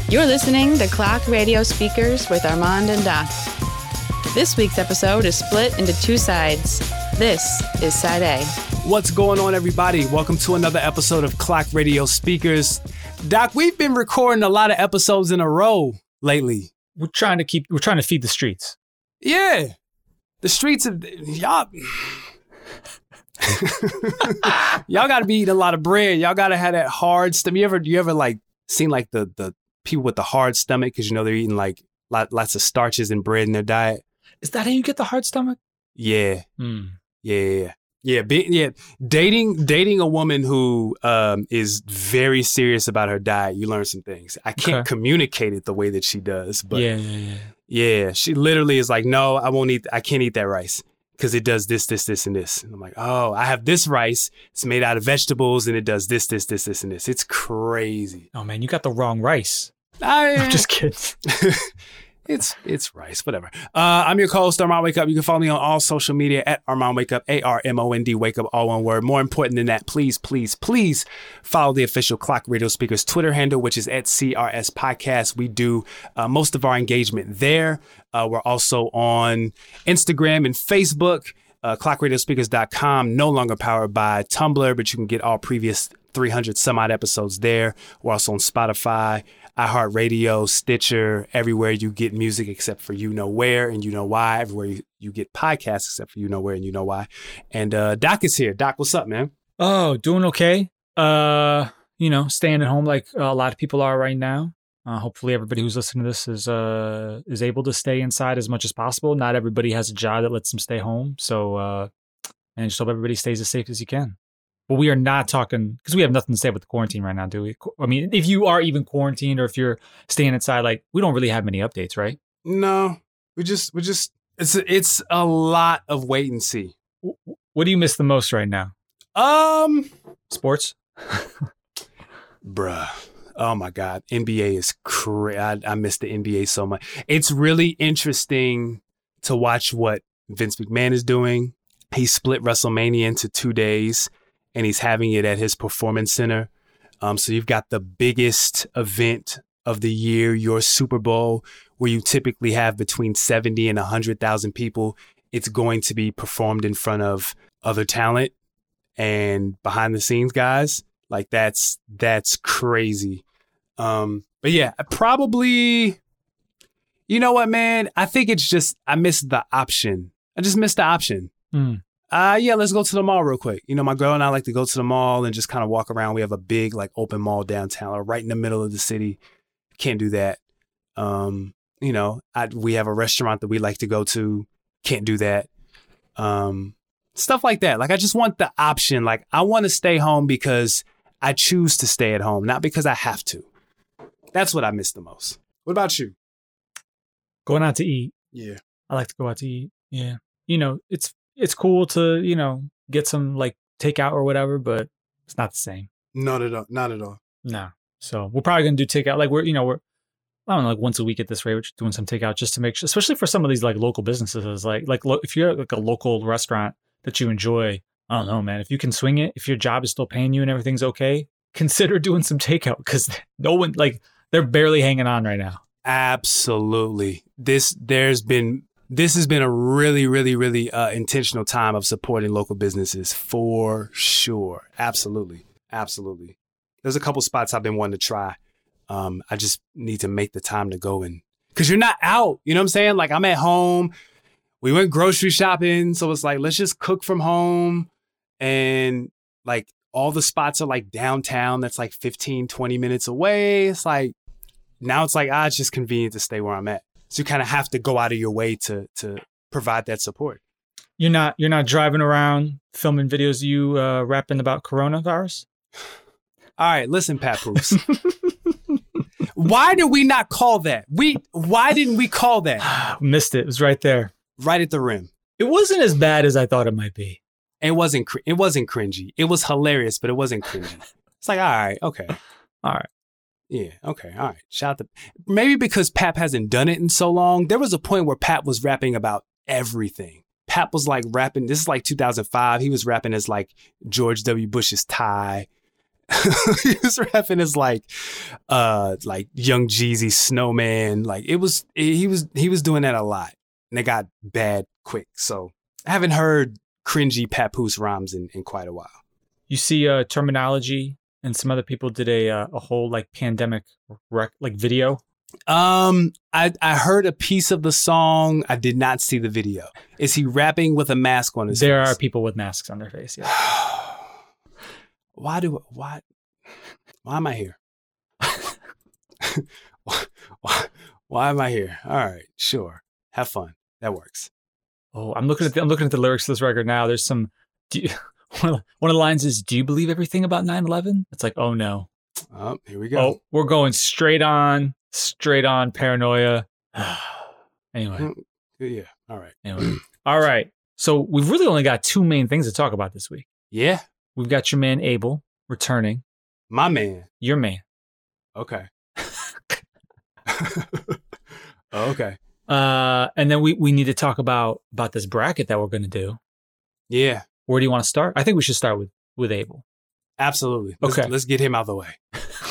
You're listening to Clock Radio Speakers with Armand and Doc. This week's episode is split into two sides. This is Side A. What's going on, everybody? Welcome to another episode of Clock Radio Speakers. Doc, we've been recording a lot of episodes in a row lately. We're trying to feed the streets. Yeah. The streets of y'all. Y'all got to be eating a lot of bread. Y'all got to have that hard stomach. You ever like seen like the people with the hard stomach because you know they're eating like lots of starches and bread in their diet? Is that how you get the hard stomach? Yeah. Yeah. Dating a woman who is very serious about her diet, you learn some things. I can't communicate it the way that she does, but yeah, she literally is like, no, I can't eat that rice because it does this, and this. And I'm like, oh, I have this rice. It's made out of vegetables and it does this, and this. It's crazy. Oh man, you got the wrong rice. I'm just kidding. It's rice, whatever. I'm your co-host, Armand Wake Up. You can follow me on all social media at Armand Wake Up, ARMOND Wake Up, all one word. More important than that, please follow the official Clock Radio Speakers Twitter handle, which is at CRS Podcast. We do most of our engagement there. We're also on Instagram and Facebook. ClockRadioSpeakers.com, no longer powered by Tumblr, but you can get all previous 300 some odd episodes there. We're also on Spotify, iHeartRadio, Stitcher, everywhere you get music except for You Know Where and You Know Why, everywhere you get podcasts except for You Know Where and You Know Why. And Doc is here. Doc, what's up, man? Oh, doing okay. Staying at home like a lot of people are right now. Hopefully everybody who's listening to this is able to stay inside as much as possible. Not everybody has a job that lets them stay home. So, and just hope everybody stays as safe as you can. But we are not talking, because we have nothing to say about the quarantine right now, do we? I mean, if you are even quarantined or if you're staying inside, like, we don't really have many updates, right? No, we just, it's a lot of wait and see. What do you miss the most right now? Sports? Bruh. Oh my God. NBA is crazy. I miss the NBA so much. It's really interesting to watch what Vince McMahon is doing. He split WrestleMania into 2 days and he's having it at his performance center. So you've got the biggest event of the year, your Super Bowl, where you typically have between 70 and 100,000 people. It's going to be performed in front of other talent and behind the scenes guys. Like that's crazy. But yeah, probably, you know what, man? I think it's just, I missed the option. I just missed the option. Yeah, let's go to the mall real quick. You know, my girl and I like to go to the mall and just kind of walk around. We have a big like open mall downtown or right in the middle of the city. Can't do that. We have a restaurant that we like to go to. Can't do that. Stuff like that. Like, I just want the option. Like, I want to stay home because I choose to stay at home, not because I have to. That's what I miss the most. What about you? Going out to eat. Yeah. I like to go out to eat. Yeah. You know, it's cool to, get some like takeout or whatever, but it's not the same. Not at all. Not at all. No. So we're probably going to do takeout. Like we're I don't know, like once a week at this rate, we're just doing some takeout just to make sure, especially for some of these like local businesses, like if you're like a local restaurant that you enjoy, I don't know, man, if you can swing it, if your job is still paying you and everything's okay, consider doing some takeout because no one they're barely hanging on right now. Absolutely. This has been a really, really, really intentional time of supporting local businesses for sure. Absolutely. There's a couple spots I've been wanting to try. I just need to make the time to go in because you're not out. You know what I'm saying? Like, I'm at home. We went grocery shopping. So it's like, let's just cook from home. And like all the spots are like downtown. That's like 15, 20 minutes away. It's like, now it's like, it's just convenient to stay where I'm at. So you kind of have to go out of your way to provide that support. You're not driving around filming videos of you rapping about coronavirus? All right, listen, Papoose. Why did we not call that? Why didn't we call that? Missed it. It was right there. Right at the rim. It wasn't as bad as I thought it might be. It wasn't cringy. It was hilarious, but it wasn't cringy. It's like, all right, okay. All right. Yeah, okay, all right. Shout out to... Maybe because Pap hasn't done it in so long, there was a point where Pap was rapping about everything. Pap was like rapping, this is like 2005, he was rapping as like George W. Bush's tie. he was rapping as like Young Jeezy, Snowman. Like he was doing that a lot, and it got bad quick. So I haven't heard cringy Papoose rhymes in quite a while. You see, Terminology and some other people did a whole like pandemic video. I heard a piece of the song. I did not see the video. Is he rapping with a mask on his face? There are people with masks on their face. Yeah. Why am I here? why am I here? All right, sure. Have fun. That works. Oh, I'm looking at the lyrics to this record now. There's some. One of the lines is, "Do you believe everything about 9/11?" It's like, oh no. Oh, here we go. Oh, we're going straight on paranoia. Anyway. Yeah. All right. Anyway. All right. So we've really only got two main things to talk about this week. Yeah. We've got your man Abel returning. My man. Your man. Okay. Okay. And then we need to talk about this bracket that we're going to do. Yeah. Where do you want to start? I think we should start with Abel. Absolutely. Okay. Let's get him out of the way.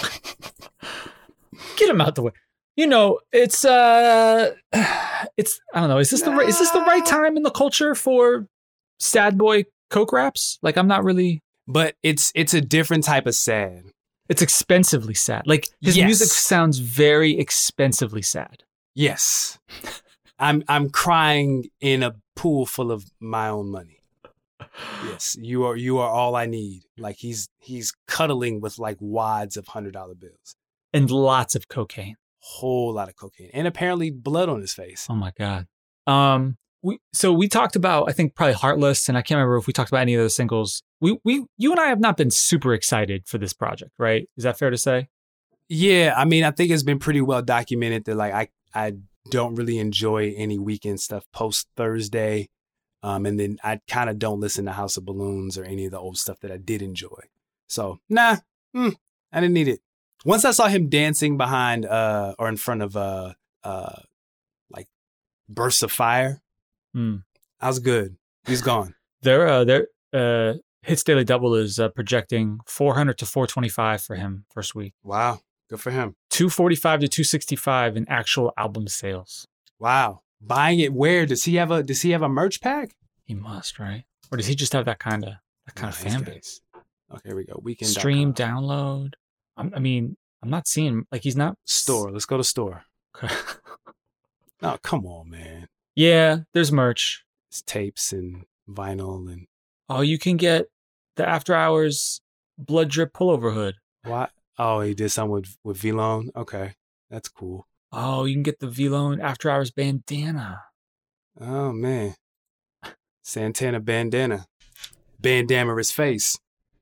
Get him out the way. You know, it's I don't know. Is this the right time in the culture for sad boy coke raps? Like, I'm not really. But it's a different type of sad. It's expensively sad. Like, his music sounds very expensively sad. Yes. I'm crying in a pool full of my own money. Yes, you are all I need. Like, he's cuddling with like wads of $100 bills and lots of cocaine. Whole lot of cocaine, and apparently blood on his face. Oh my god. We talked about, I think, probably Heartless, and I can't remember if we talked about any of the singles. You and I have not been super excited for this project, right? Is that fair to say? Yeah, I mean, I think it's been pretty well documented that like I don't really enjoy any Weeknd stuff post Thursday. And then I kind of don't listen to House of Balloons or any of the old stuff that I did enjoy. So, I didn't need it. Once I saw him dancing behind or in front of like bursts of fire, I was good. He's gone. Their Hits Daily Double is projecting 400 to 425 for him first week. Wow, good for him. 245 to 265 in actual album sales. Wow. Buying it where? Does he have a merch pack? He must, right? Or does he just have that kind of fan base? Okay, here we go. Weeknd. Stream, download. I mean, I'm not seeing, like, he's not. Store. Let's go to store. Okay. Oh, come on, man. Yeah, there's merch. It's tapes and vinyl and. Oh, you can get the After Hours Blood Drip pullover hood. What? Oh, he did something with V-Lone? Okay, that's cool. Oh, you can get the V-Lone After Hours bandana. Oh, man. Santana bandana. Bandana his face.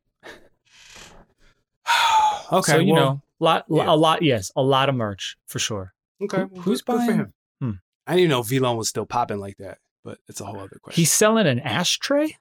Okay. So, a lot of merch for sure. Okay. Who's buying? For him. I didn't even know V-Lone was still popping like that, but it's a whole other question. He's selling an ashtray?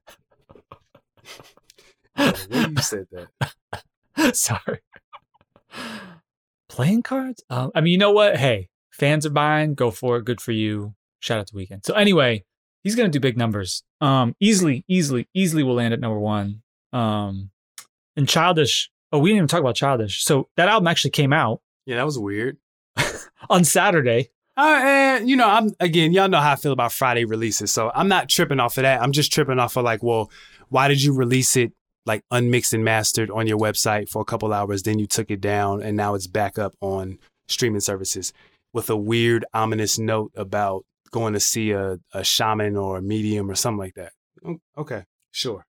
When you said that. Sorry. Playing cards? I mean, you know what? Hey, fans are buying. Go for it. Good for you. Shout out to Weeknd. So anyway, he's going to do big numbers. Easily will land at number one. And Childish. Oh, we didn't even talk about Childish. So that album actually came out. Yeah, that was weird. On Saturday. And y'all know how I feel about Friday releases. So I'm not tripping off of that. I'm just tripping off of like, well, why did you release it like unmixed and mastered on your website for a couple hours? Then you took it down and now it's back up on streaming services with a weird, ominous note about going to see a shaman or a medium or something like that. Okay, sure.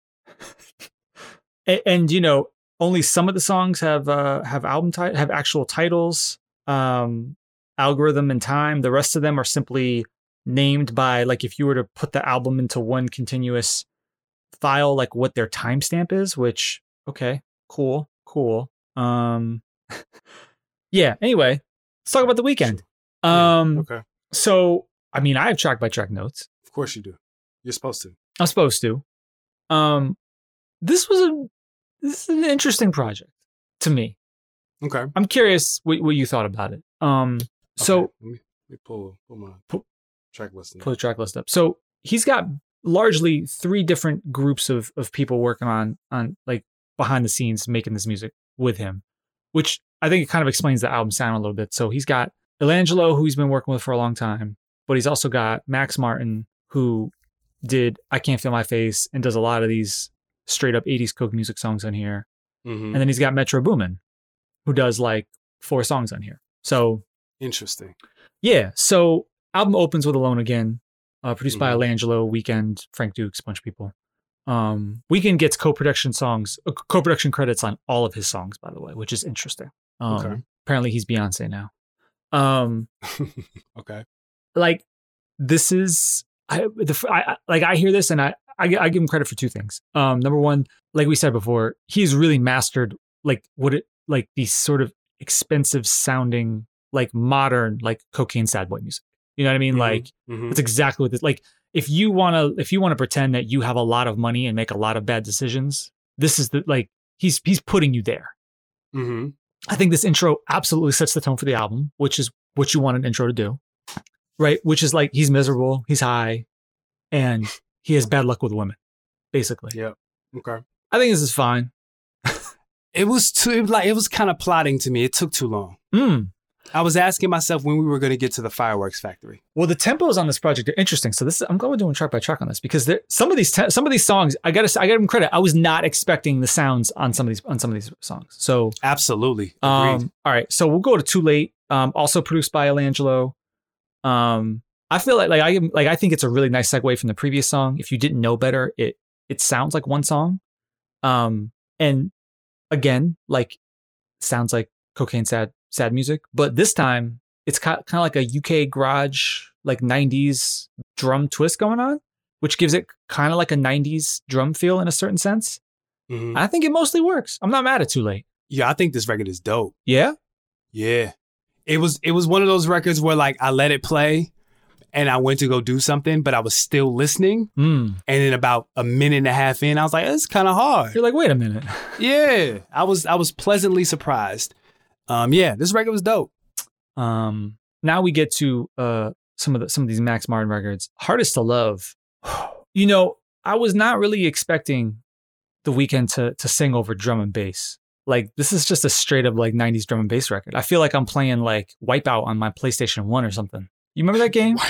And only some of the songs have actual titles. Algorithm and Time. The rest of them are simply named by, like, if you were to put the album into one continuous file, like what their timestamp is, which, okay, cool. Yeah, anyway, let's talk about The Weeknd. Okay. So, I mean, I have track by track notes. Of course you do. You're supposed to. I'm supposed to. This is an interesting project to me. Okay. I'm curious what you thought about it. So let me pull my track list. Pull the track list up. So he's got largely three different groups of people working on like behind the scenes making this music with him, which I think it kind of explains the album sound a little bit. So he's got Elangelo, who he's been working with for a long time, but he's also got Max Martin, who did I Can't Feel My Face and does a lot of these straight up 80s Coke music songs on here. Mm-hmm. And then he's got Metro Boomin, who does like 4 songs on here. So interesting. Yeah. So album opens with Alone Again, produced by Elangelo, Weeknd, Frank Dukes, a bunch of people. Weeknd gets co-production credits on all of his songs, by the way, which is interesting. Apparently he's Beyonce now. Okay. Like this is, I hear this and I give him credit for 2 things. Number one, like we said before, he's really mastered these sort of expensive sounding, like modern, like cocaine sad boy music. You know what I mean? Like it's exactly what this, like if you want to pretend that you have a lot of money and make a lot of bad decisions, this is the, like, he's putting you there. Mm-hmm. I think this intro absolutely sets the tone for the album, which is what you want an intro to do. Right. Which is like, he's miserable, he's high, and he has bad luck with women, basically. Yeah. Okay. I think this is fine. It was kind of plotting to me. It took too long. I was asking myself when we were going to get to the fireworks factory. Well, the tempos on this project are interesting. So I'm glad we're doing track by track on this, because some of these songs, I got them credit. I was not expecting the sounds on some of these songs. So absolutely. All right. So we'll go to Too Late. Also produced by Elangelo. I feel I think it's a really nice segue from the previous song. If you didn't know better, it sounds like one song. And again, like, sounds like cocaine sad music, but this time it's kind of like a UK garage, like 90s drum twist going on, which gives it kind of like a 90s drum feel in a certain sense. Mm-hmm. I think it mostly works. I'm not mad at Too Late. Yeah, I think this record is dope. Yeah? Yeah. It was one of those records where, like, I let it play and I went to go do something, but I was still listening. And then about a minute and a half in, I was like, it's kind of hard. You're like, wait a minute. Yeah. I was pleasantly surprised. Yeah, this record was dope. Now we get to some of these Max Martin records. Hardest to Love. You know, I was not really expecting The Weeknd to sing over drum and bass. Like, this is just a straight up like 90s drum and bass record. I feel like I'm playing like Wipeout on my PlayStation 1 or something. You remember that game?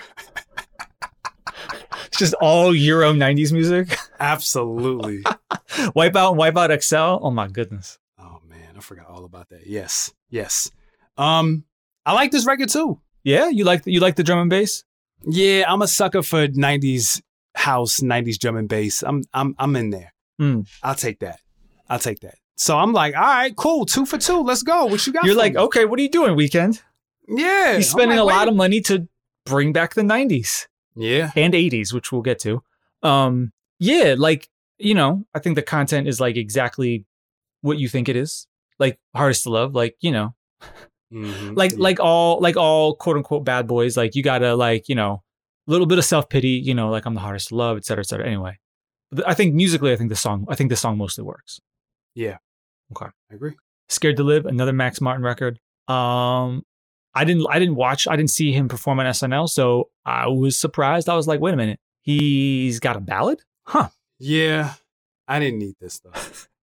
It's just all Euro 90s music. Absolutely. Wipeout and Wipeout XL. Oh my goodness. Oh man, I forgot all about that. Yes. I like this record too. Yeah, you like the drum and bass? Yeah, I'm a sucker for 90s house, 90s drum and bass. I'm in there. I'll take that. So I'm like, all right, cool, 2 for 2. Let's go. What you got? You're like, okay, what are you doing, Weeknd? Yeah. He's spending a lot of money to bring back the 90s. Yeah. And 80s, which we'll get to. Yeah, like, you know, I think the content is like exactly what you think it is. Like, Hardest to Love, like, you know. Like all quote unquote bad boys, like, you gotta, like, you know, a little bit of self-pity, you know, like, I'm the hardest to love, et cetera, et cetera. Anyway. I think musically, I think this song mostly works. Yeah. Okay. I agree. Scared to Live, another Max Martin record. I didn't see him perform on SNL, so I was surprised. I was like, wait a minute, he's got a ballad? Huh. Yeah. I didn't need this though.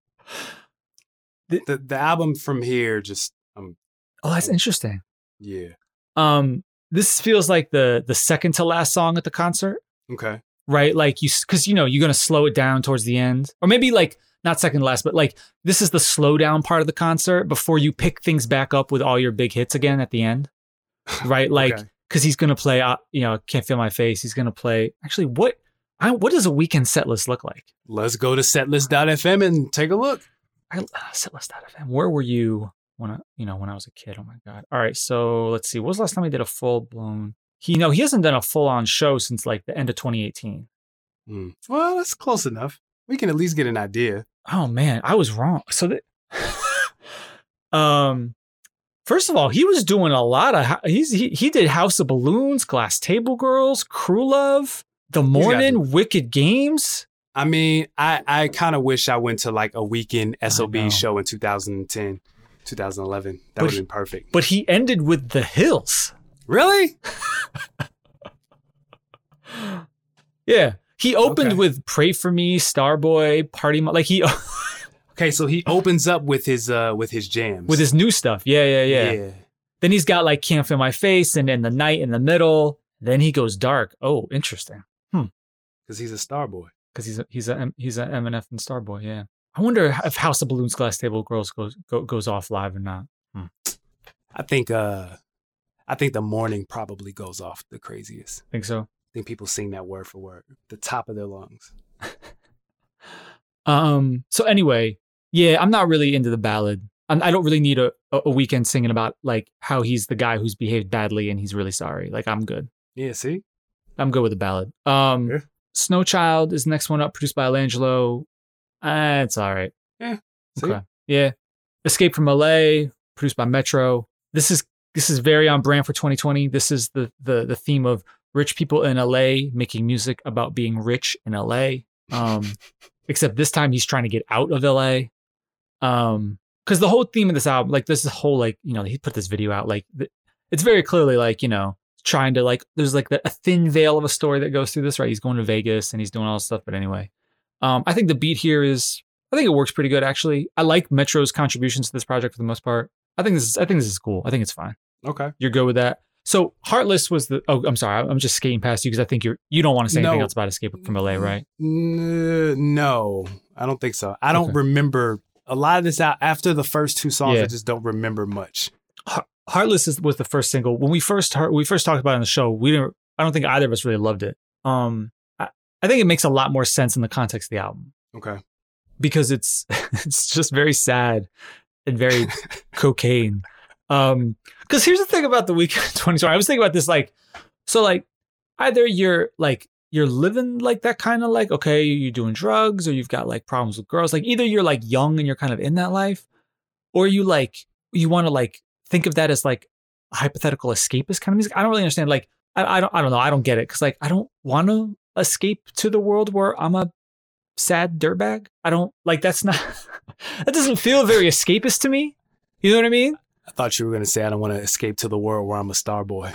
The album from here just oh, that's interesting. Yeah. This feels like the second to last song at the concert. Okay. Right? Like, because you know, you're gonna slow it down towards the end. Or maybe like not second to last, but like this is the slow down part of the concert before you pick things back up with all your big hits again at the end. Right? Like, because he's gonna play you know, Can't Feel My Face. He's gonna play actually what does a Weeknd set list look like? Let's go to setlist.fm and take a look. Setlist.fm. Where were you when I was a kid? Oh my God. All right. So let's see. What was the last time he did a full blown? He hasn't done a full on show since like the end of 2018. Well, that's close enough. We can at least get an idea. Oh man, I was wrong. So first of all, he was doing a lot of, he did House of Balloons, Glass Table Girls, Crew Love, The Morning, Wicked Games. I mean, I kind of wish I went to like a Weeknd SOB show in 2010, 2011. That would have been perfect. But he ended with The Hills. Really? Yeah. He opened with Pray For Me, Starboy, Party like he Okay, so he opens up with his jams. With his new stuff. Yeah. Then he's got like Can't Feel My Face and then The Night in the middle. Then he goes dark. Oh, interesting. Because he's a star boy. Because he's a MNF and Starboy. Yeah. I wonder if House of Balloons Glass Table Girls goes off live or not. I think the morning probably goes off the craziest. Think so? I think people sing that word for word, the top of their lungs. So anyway, yeah, I'm not really into the ballad. I don't really need a Weeknd singing about like how he's the guy who's behaved badly and he's really sorry. Like I'm good. Yeah, see? I'm good with the ballad. Yeah. Snow Child is the next one up, produced by Alangelo. It's all right. Yeah. See? Okay. Yeah. Escape from LA, produced by Metro. This is very on brand for 2020. This is the theme of rich people in LA making music about being rich in LA. Except this time he's trying to get out of LA. Because the whole theme of this album, like this whole like, you know, he put this video out, like it's very clearly like, you know, trying to like, there's like a thin veil of a story that goes through this, right? He's going to Vegas and he's doing all this stuff. But anyway, I think the beat here I think it works pretty good actually. I like Metro's contributions to this project for the most part. I think this is cool. I think it's fine. Okay. You're good with that. So Heartless was I'm sorry. I'm just skating past you because I think you don't want to say anything else about Escape from LA, right? No, I don't think so. I don't remember a lot of this out after the first two songs. I just don't remember much. Heartless was the first single. When we first talked about it on the show, I don't think either of us really loved it. I think it makes a lot more sense in the context of the album. Okay. Because it's just very sad and very cocaine. Because here's the thing about the Weeknd 2020. I was thinking about this, like, so like either you're living like that kind of like, okay, you're doing drugs or you've got like problems with girls. Like either you're like young and you're kind of in that life, or you want to like think of that as like a hypothetical escapist kind of music. I don't really understand. Like, I don't know. I don't get it. Cause like, I don't want to escape to the world where I'm a sad dirtbag. I don't like, that doesn't feel very escapist to me. You know what I mean? I thought you were going to say, I don't want to escape to the world where I'm a star boy.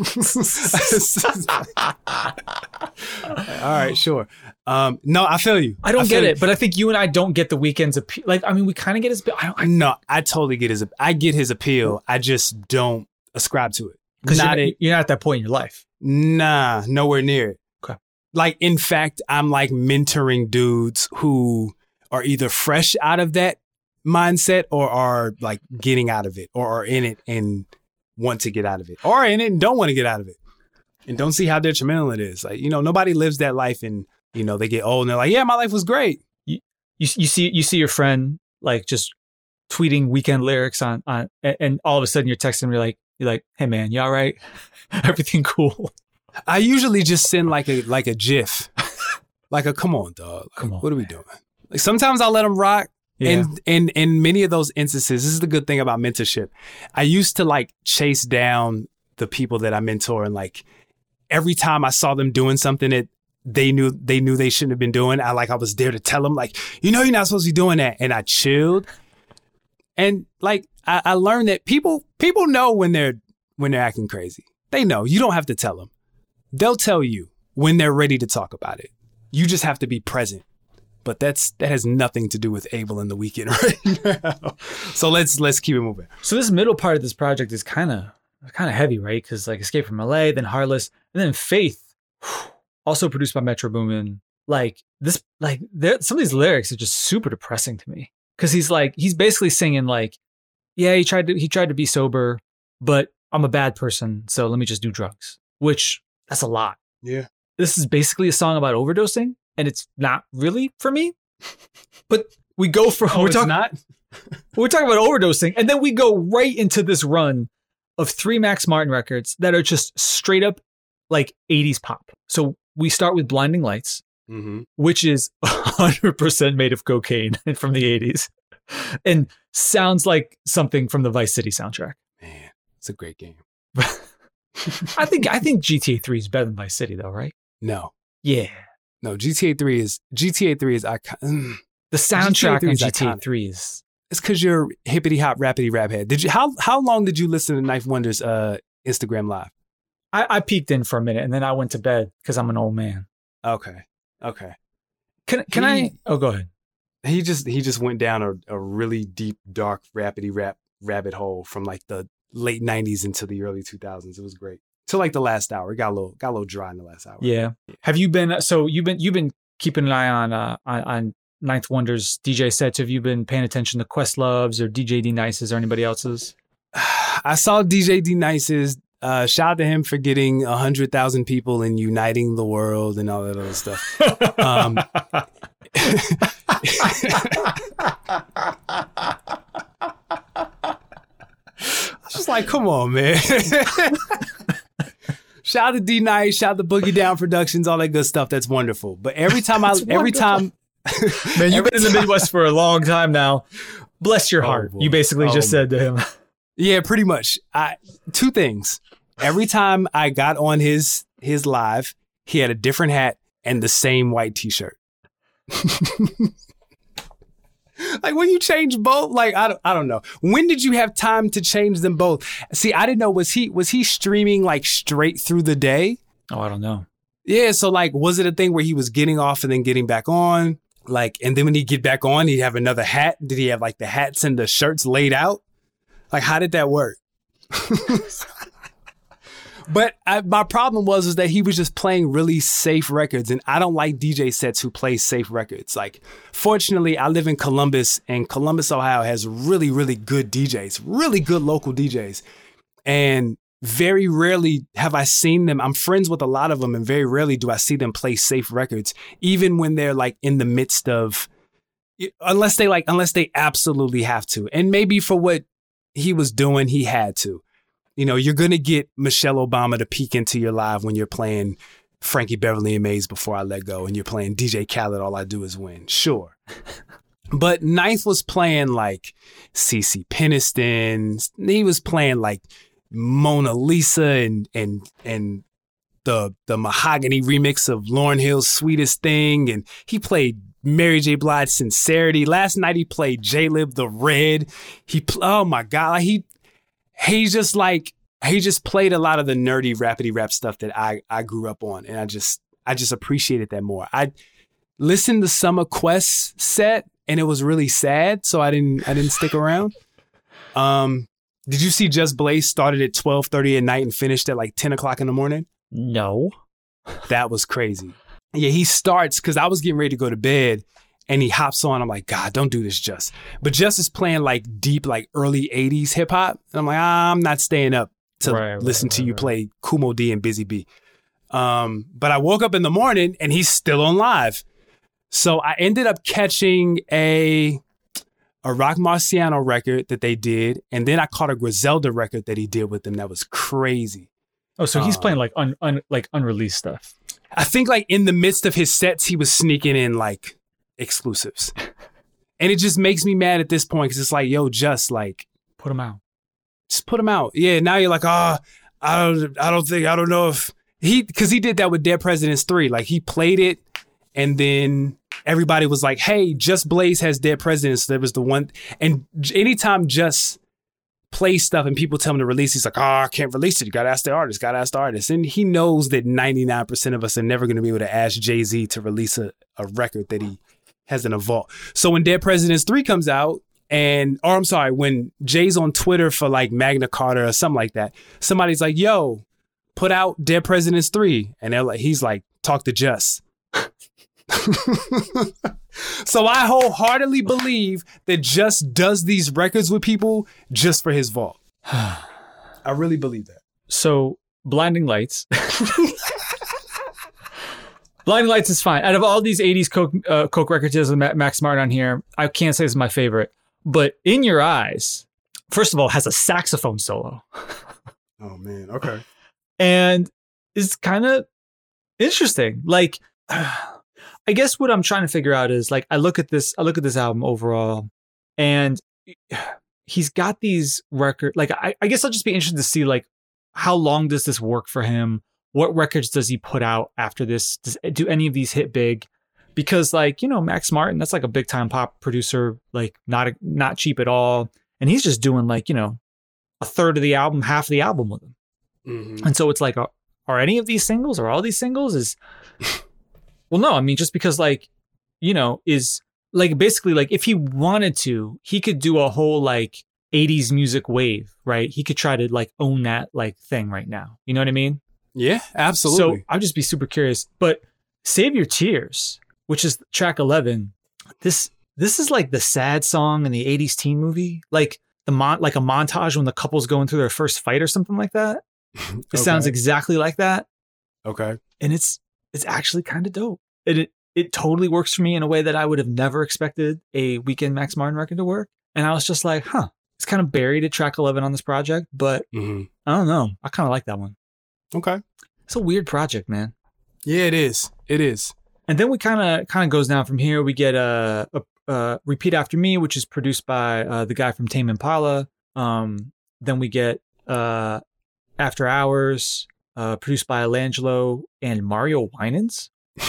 All right, sure. No, I feel you. I don't get it, but I think you and I don't get the Weeknd's appeal. Like, I mean, we kind of get his. No, I totally get I get his appeal. I just don't ascribe to it. Because you're not at that point in your life. Nah, nowhere near it. Okay. Like, in fact, I'm like mentoring dudes who are either fresh out of that mindset or are like getting out of it or are in it and want to get out of it or are in it and don't want to get out of it and don't see how detrimental it is. Like, you know, nobody lives that life and, you know, they get old and they're like, yeah, my life was great. You see your friend like just tweeting Weeknd lyrics on and all of a sudden you're texting you're like, hey man, you all right? Everything cool? I usually just send like a GIF, like a come on, dog. Like, come on, what are we doing? Like sometimes I'll let them rock. Yeah. And in many of those instances, this is the good thing about mentorship. I used to like chase down the people that I mentor, and like every time I saw them doing something that they knew they shouldn't have been doing, I was there to tell them like, you know, you're not supposed to be doing that. And I chilled. And like I learned that people know when they're acting crazy. They know. You don't have to tell them. They'll tell you when they're ready to talk about it. You just have to be present. But that has nothing to do with Abel and the Weeknd right now. So let's keep it moving. So this middle part of this project is kind of heavy, right? Because like Escape from LA, then Heartless, and then Faith, also produced by Metro Boomin. Like this, like some of these lyrics are just super depressing to me. Because he's basically singing like, yeah, he tried to be sober, but I'm a bad person, so let me just do drugs. Which that's a lot. Yeah. This is basically a song about overdosing. And it's not really for me, but we go from we're talking about overdosing, and then we go right into this run of 3 Max Martin records that are just straight up like 80s pop. So we start with Blinding Lights, which is 100% made of cocaine from the 80s, and sounds like something from the Vice City soundtrack. Man, it's a great game. I think GTA 3 is better than Vice City, though, right? No. Yeah. No, GTA 3 is iconic. The soundtrack on GTA 3 is... It's because you're hippity hop rappity rap head. Did you? How long did you listen to Knife Wonder's Instagram Live? I peeked in for a minute and then I went to bed because I'm an old man. Okay. Can I? Oh, go ahead. he just went down a really deep, dark, rabbit hole from like the late 90s into the early 2000s. It was great. Till like the last hour. It got a little dry in the last hour. Yeah. Have you been you've been keeping an eye on Ninth Wonder's DJ sets? Have you been paying attention to Questlove's or DJ D-Nice's or anybody else's? I saw DJ D-Nice's. Shout out to him for getting 100,000 people and uniting the world and all that other stuff. I was just like, come on, man. Shout out to D-Nice, shout out to Boogie Down Productions, all that good stuff. That's wonderful. But every time man, you've been in the Midwest for a long time now. Bless your heart. You basically just said to him. Yeah, pretty much. Two things. Every time I got on his live, he had a different hat and the same white t-shirt. Like when you change both, like I don't know. When did you have time to change them both? See, I didn't know, was he streaming like straight through the day? Oh, I don't know. Yeah, so like was it a thing where he was getting off and then getting back on? Like, and then when he'd get back on, he'd have another hat? Did he have like the hats and the shirts laid out? Like, how did that work? But my problem was that he was just playing really safe records, and I don't like DJ sets who play safe records. Like, fortunately, I live in Columbus, and Columbus, Ohio has really, really good DJs, really good local DJs. And very rarely have I seen them. I'm friends with a lot of them, and very rarely do I see them play safe records, even when they're like in the midst of, unless they absolutely have to. And maybe for what he was doing, he had to. You know, you're going to get Michelle Obama to peek into your live when you're playing Frankie Beverly and Maze Before I Let Go and you're playing DJ Khaled, All I Do Is Win. Sure. But Ninth was playing like CeCe Peniston. He was playing like Mona Lisa and the Mahogany remix of Lauryn Hill's Sweetest Thing. And he played Mary J. Blige Sincerity. Last night he played J-Lib The Red. Oh my God. He just played a lot of the nerdy rapidy rap stuff that I grew up on, and I just appreciated that more. I listened to Summer Quest's set, and it was really sad, so I didn't stick around. Did you see Just Blaze started at 12:30 at night and finished at like 10 o'clock in the morning? No. That was crazy. Yeah, he starts because I was getting ready to go to bed. And he hops on. I'm like, God, don't do this, Just. But Just is playing like deep, like early 80s hip hop. And I'm like, I'm not staying up to listen to you play Kumo D and Busy B. But I woke up in the morning and he's still on live. So I ended up catching a Rock Marciano record that they did. And then I caught a Griselda record that he did with them that was crazy. Oh, so he's playing like unreleased stuff. I think like in the midst of his sets, he was sneaking in like exclusives. And it just makes me mad at this point because it's like, yo, Just like put them out. Just put them out. Yeah, now you're like, I don't know if because he did that with Dead Presidents 3. Like he played it and then everybody was like, hey, Just Blaze has Dead Presidents. So there was the one. And anytime Just plays stuff and people tell him to release, he's like, I can't release it. You got to ask the artist. And he knows that 99% of us are never going to be able to ask Jay-Z to release a record that he has in a vault. So when Dead Presidents 3 comes out, when Jay's on Twitter for like Magna Carta or something like that, somebody's like, yo, put out Dead Presidents 3. And he's like, talk to Just. So I wholeheartedly believe that Just does these records with people just for his vault. I really believe that. So Blinding Lights. Blinding Lights is fine. Out of all these 80s Coke records with Max Martin on here, I can't say this is my favorite. But In Your Eyes, first of all, has a saxophone solo. Oh, man. Okay. And it's kind of interesting. Like, I guess what I'm trying to figure out is like, I look at this album overall and he's got these records. Like, I guess I'll just be interested to see like, how long does this work for him? What records does he put out after this? Do any of these hit big? Because like, Max Martin, that's like a big time pop producer, like not cheap at all. And he's just doing like, a third of the album, half of the album with him. Mm-hmm. And so it's like, are any of these singles or all these singles well, no, I mean, just because like, is like basically like if he wanted to, he could do a whole like 80s music wave, right? He could try to like own that like thing right now. You know what I mean? Yeah, absolutely. So I'd just be super curious. But Save Your Tears, which is track 11, this is like the sad song in the 80s teen movie. Like like a montage when the couple's going through their first fight or something like that. It sounds exactly like that. Okay. And it's actually kind of dope. It totally works for me in a way that I would have never expected a Weekend Max Martin record to work. And I was just like, it's kind of buried at track 11 on this project, but I don't know. I kind of like that one. Okay. It's a weird project, man. Yeah, it is. It is. And then we kind of goes down from here. We get a Repeat After Me, which is produced by the guy from Tame Impala. Then we get After Hours, produced by Alangelo and Mario Winans.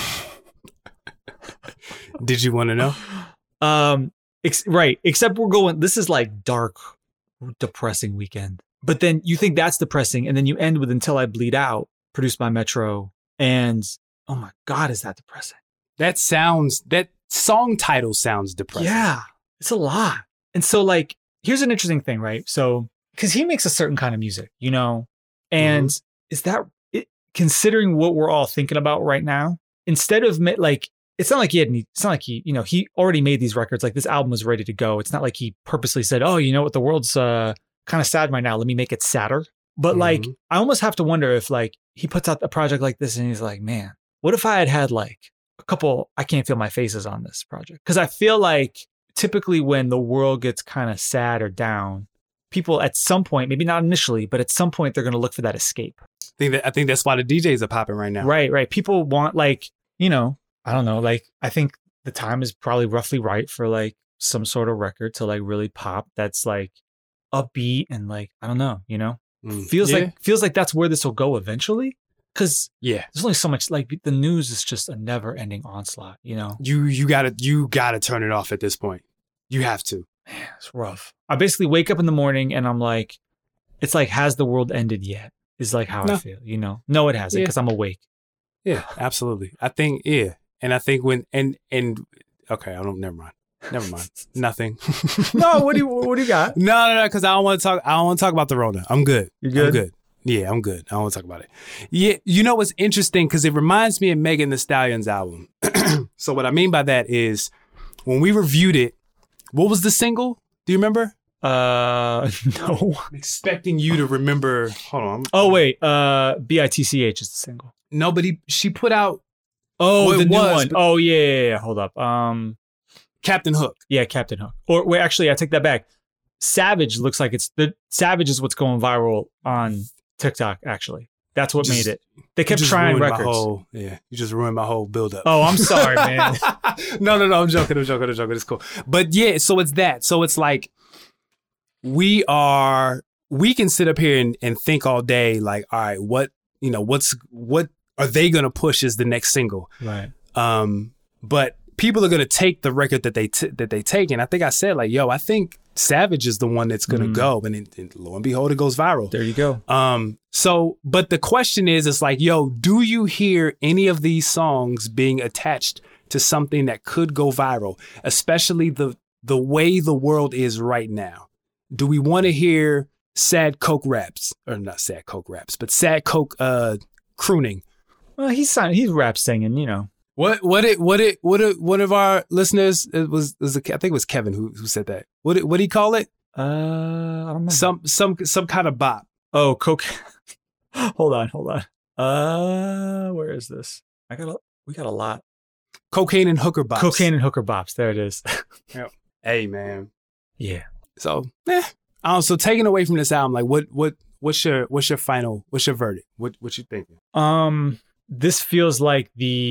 Did you want to know? Right. Except this is like dark, depressing Weekend. But then you think that's depressing. And then you end with Until I Bleed Out, produced by Metro. And oh my God, is that depressing? That song title sounds depressing. Yeah, it's a lot. And so like, here's an interesting thing, right? So, because he makes a certain kind of music, you know, and is that considering what we're all thinking about right now, instead of like, it's not like he already made these records. Like this album was ready to go. It's not like he purposely said, oh, you know what? The world's kind of sad right now. Let me make it sadder. But like, I almost have to wonder if like he puts out a project like this and he's like, man, what if I had like a couple, I Can't Feel My Faces on this project? Because I feel like typically when the world gets kind of sad or down, people at some point, maybe not initially, but at some point they're going to look for that escape. I think that's why the DJs are popping right now. Right. People want like, you know, I don't know, like I think the time is probably roughly right for like some sort of record to like really pop that's like upbeat and like, I don't know, you know, feels like that's where this will go eventually. Cause there's only so much, like the news is just a never ending onslaught, you know? You gotta turn it off at this point. You have to. Man, it's rough. I basically wake up in the morning and I'm like, it's like, has the world ended yet? Is like how I feel, you know? No, it hasn't because I'm awake. Yeah, absolutely. I think, And I think okay, never mind. Nothing. No, what do you got? No, because I don't want to talk about the Rona. I'm good. You good? I'm good. Yeah, I'm good. I don't want to talk about it. Yeah, you know what's interesting? Because it reminds me of Megan Thee Stallion's album. So what I mean by that is when we reviewed it, what was the single? Do you remember? No. I'm expecting you to remember. Hold on. Oh, wait. BITCH is the single. No, but she put out. Oh, the new one. Oh, yeah. Hold up. Captain Hook. Yeah, Captain Hook. Or wait, actually, I take that back. Savage looks like Savage is what's going viral on TikTok, actually. That's what made it. They kept trying records. You just ruined my whole build-up. Oh, I'm sorry, man. No, I'm joking. It's cool. But yeah, so it's that. So it's like we can sit up here and think all day like, all right, what are they going to push as the next single? Right. But people are going to take the record that they take. And I think I said like, I think Savage is the one that's going to go. And lo and behold, it goes viral. There you go. But the question is, it's like, do you hear any of these songs being attached to something that could go viral, especially the way the world is right now? Do we want to hear sad coke raps, or not sad coke raps, but sad coke crooning? Well, he's rap singing, you know. What one of our listeners, I think it was Kevin who said that. What did he call it? I don't remember. Some kind of bop. Oh, coke. Hold on. Where is this? We got a lot. Cocaine and hooker bops. There it is. Yep. Hey, man. Yeah. So, so taking away from this album, like what's your verdict? What you thinking? This feels like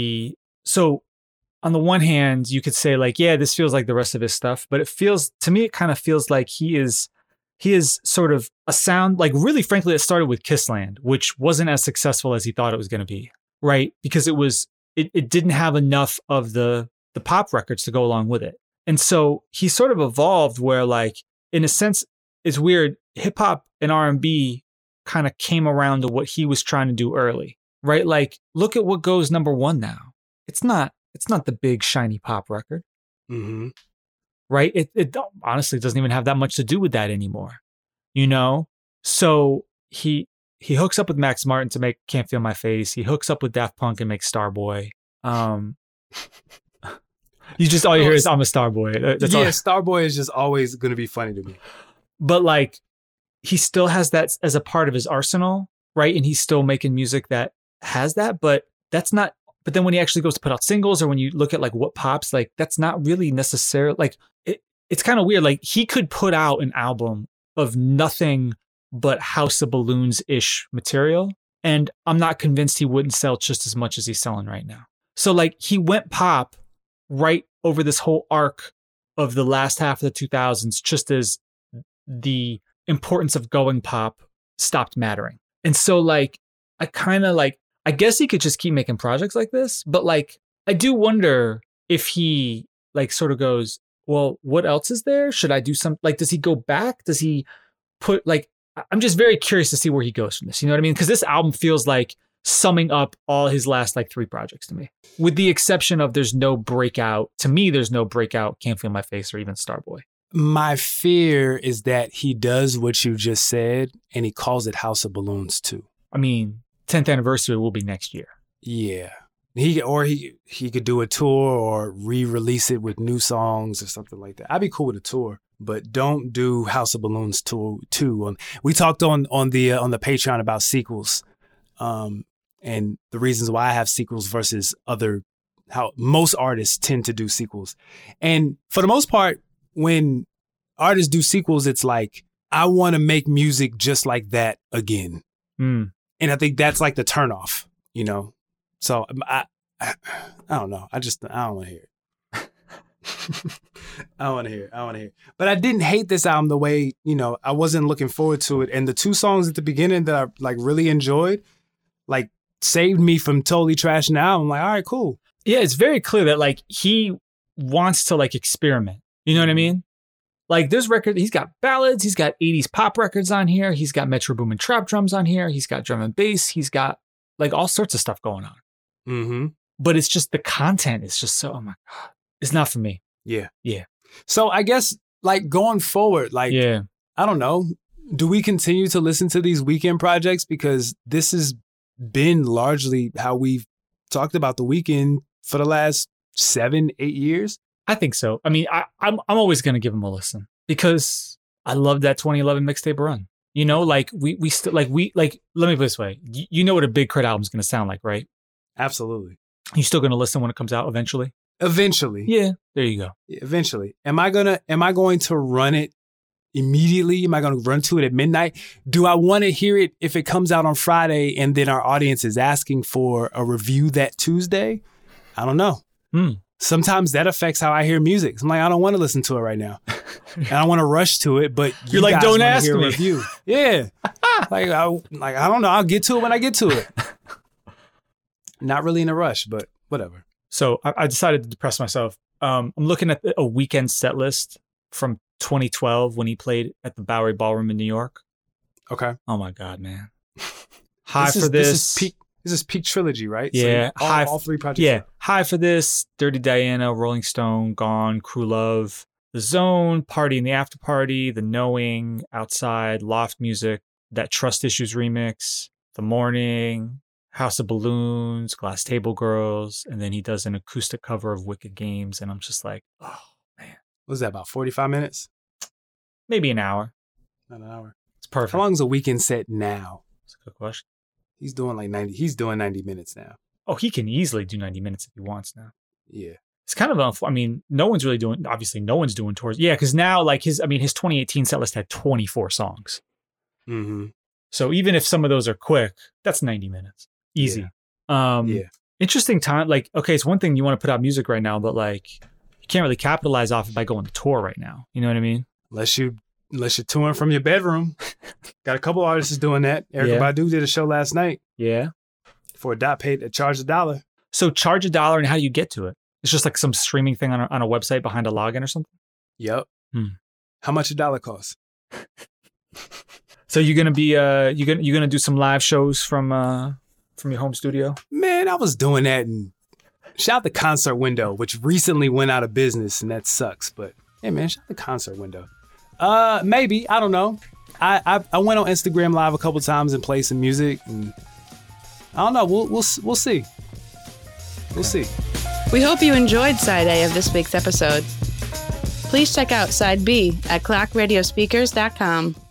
so on the one hand, you could say like, yeah, this feels like the rest of his stuff, but to me, it kind of feels like he is sort of a sound, like really, frankly, it started with Kissland, which wasn't as successful as he thought it was going to be, right? Because it didn't have enough of the pop records to go along with it. And so he sort of evolved where like, in a sense, it's weird, hip hop and R&B kind of came around to what he was trying to do early, right? Like, look at what goes number one now. It's not the big shiny pop record. Mm-hmm. right? It honestly doesn't even have that much to do with that anymore, you know? So he hooks up with Max Martin to make Can't Feel My Face. He hooks up with Daft Punk and makes Starboy. You just, all you hear is I'm a Starboy. That's all. Starboy is just always going to be funny to me. But like, he still has that as a part of his arsenal, right? And he's still making music that has that, but that's not, but then when he actually goes to put out singles, or when you look at like what pops, like that's not really necessarily, like it's kind of weird. Like he could put out an album of nothing but House of Balloons-ish material, and I'm not convinced he wouldn't sell just as much as he's selling right now. So like he went pop right over this whole arc of the last half of the 2000s, just as the importance of going pop stopped mattering. And so like, I kind of like, I guess he could just keep making projects like this, but like, I do wonder if he like sort of goes, well, what else is there? Should I do some, like, does he go back? Does he put like, I'm just very curious to see where he goes from this. You know what I mean? Because this album feels like summing up all his last like 3 projects to me, with the exception of there's no breakout. To me, there's no breakout Can't Feel My Face or even Starboy. My fear is that he does what you just said and he calls it House of Balloons too. I mean, 10th anniversary will be next year. Yeah. He could do a tour or re-release it with new songs or something like that. I'd be cool with a tour, but don't do House of Balloons tour too. We talked on the Patreon about sequels, and the reasons why I have sequels versus how most artists tend to do sequels. And for the most part, when artists do sequels, it's like, I want to make music just like that again. Mm. And I think that's like the turnoff, you know? So I don't know. I don't want to hear it. I don't want to hear it. But I didn't hate this album the way, you know, I wasn't looking forward to it. And the 2 songs at the beginning that I like really enjoyed, like saved me from totally trashing the album. I'm like, all right, cool. Yeah, it's very clear that like he wants to like experiment. You know what I mean? Like this record, he's got ballads, he's got 80s pop records on here, he's got Metro Boomin trap drums on here, he's got drum and bass, he's got like all sorts of stuff going on. Mm-hmm. But it's just the content is just so, oh my God, it's not for me. Yeah. Yeah. So I guess like going forward, like, yeah, I don't know, do we continue to listen to these weekend projects? Because this has been largely how we've talked about the weekend for the last 7-8 years. I think so. I mean, I'm always going to give him a listen because I love that 2011 mixtape run. You know, like we still like let me put it this way. You know what a Big Crit album is going to sound like, right? Absolutely. You still going to listen when it comes out eventually? Eventually. Yeah. There you go. Eventually. Am I going to run it immediately? Am I going to run to it at midnight? Do I want to hear it if it comes out on Friday and then our audience is asking for a review that Tuesday? I don't know. Sometimes that affects how I hear music. I'm like, I don't want to listen to it right now. I don't want to rush to it, but you're like, don't ask me. Review. Yeah. I don't know. I'll get to it when I get to it. Not really in a rush, but whatever. So I decided to depress myself. I'm looking at a weekend set list from 2012 when he played at the Bowery Ballroom in New York. Okay. Oh my God, man. High for this. This is peak trilogy, right? Yeah. So all 3 projects. Yeah. High for this, Dirty Diana, Rolling Stone, Gone, Crew Love, The Zone, Party in the After Party, The Knowing, Outside, Loft Music, that Trust Issues remix, The Morning, House of Balloons, Glass Table Girls, and then he does an acoustic cover of Wicked Games, and I'm just like, oh man. What was that, about 45 minutes? Maybe an hour. Not an hour. It's perfect. How long is a weekend set now? That's a good question. He's doing 90 minutes now. Oh, he can easily do 90 minutes if he wants now. Yeah. It's kind of, I mean, no one's doing tours. Yeah, because now like his 2018 set list had 24 songs. Mm-hmm. So even if some of those are quick, that's 90 minutes. Easy. Yeah. Interesting time. Like, okay, it's one thing you want to put out music right now, but like you can't really capitalize off it by going to tour right now. You know what I mean? Unless you're touring from your bedroom. Got a couple artists doing that. Erykah Badu did a show last night. Yeah. For charge $1. So charge $1, and how do you get to it? It's just like some streaming thing on a website behind a login or something? Yep. How much $1 costs? So you're gonna be you're gonna do some live shows from your home studio? Man, I was doing that in Shout out the Concert Window, which recently went out of business, and that sucks. But hey, man, shout out the Concert Window. Maybe, I don't know. I went on Instagram Live a couple times and played some music, and I don't know. We'll see. We'll see. We hope you enjoyed Side A of this week's episode. Please check out Side B at clockradiospeakers.com.